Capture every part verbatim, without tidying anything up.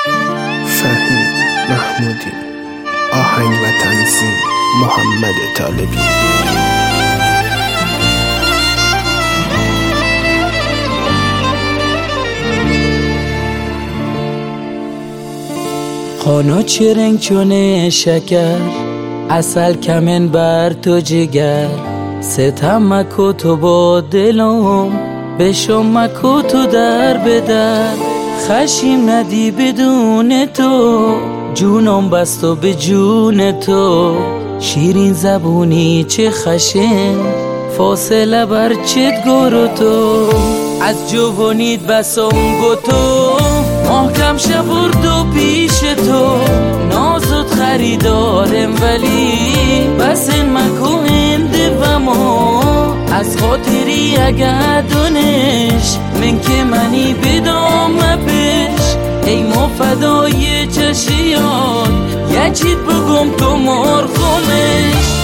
فهیم محمودی. آهنگ و تنظیم محمد طالبی. خانو چه رنگ چونه شکر، اصل کمن بر تو جگر، ستم مکو تو با دلم، بشم مکو تو در بدر، خشیم ندی بدون تو، جونم بست و به جون تو، شیرین زبونی چه خشن، فاصله بر چت گرو تو، از جوانیت بسم گتو، محکم شورد و پیش تو، نازت خریدارم ولی بس این مکو هنده و ما، از خاطری اگر دونش من که منی بدام پیش، ای ما فدای چشیات یه چیت بگم تو مرخومش.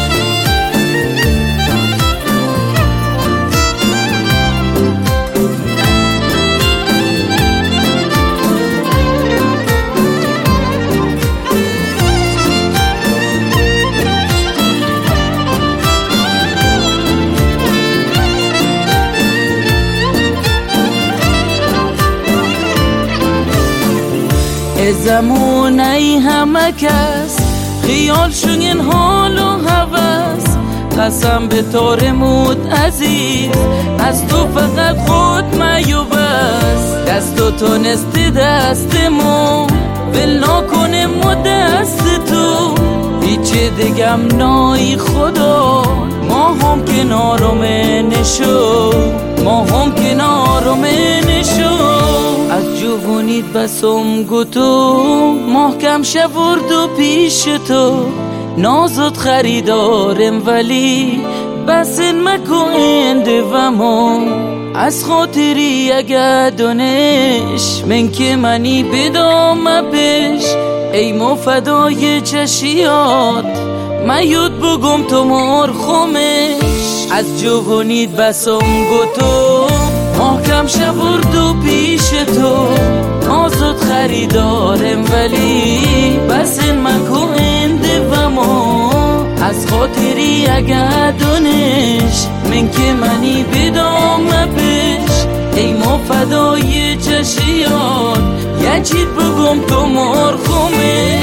زمون ای همه کس خیال شونین حال و هوس، قسم به تار مود عزیز از تو فقط خود میو بس، دست و تونستی دست مو ول نکنم و دست تو، هیچ دگم نای خدا، ما هم کنارم نشو، ما هم کنارم نشو، از جوونیت بسم گتو، محکم شورد و پیش تو، نازت خریدارم ولی بس این مکو انده و ما، از خاطری اگر دونش من که منی بدام پیش، ای ما فدای چشیات میود بگم تو مرخومش، از جوونیت بسم گتو، محکم شورد و پیش تو، نازت خریدارم ولی بس این مکو انده و ما، از خاطری اگر دونش من که منی بدام پیش، ای ما فدای چشیات یه چیت بگم تو مرخومش.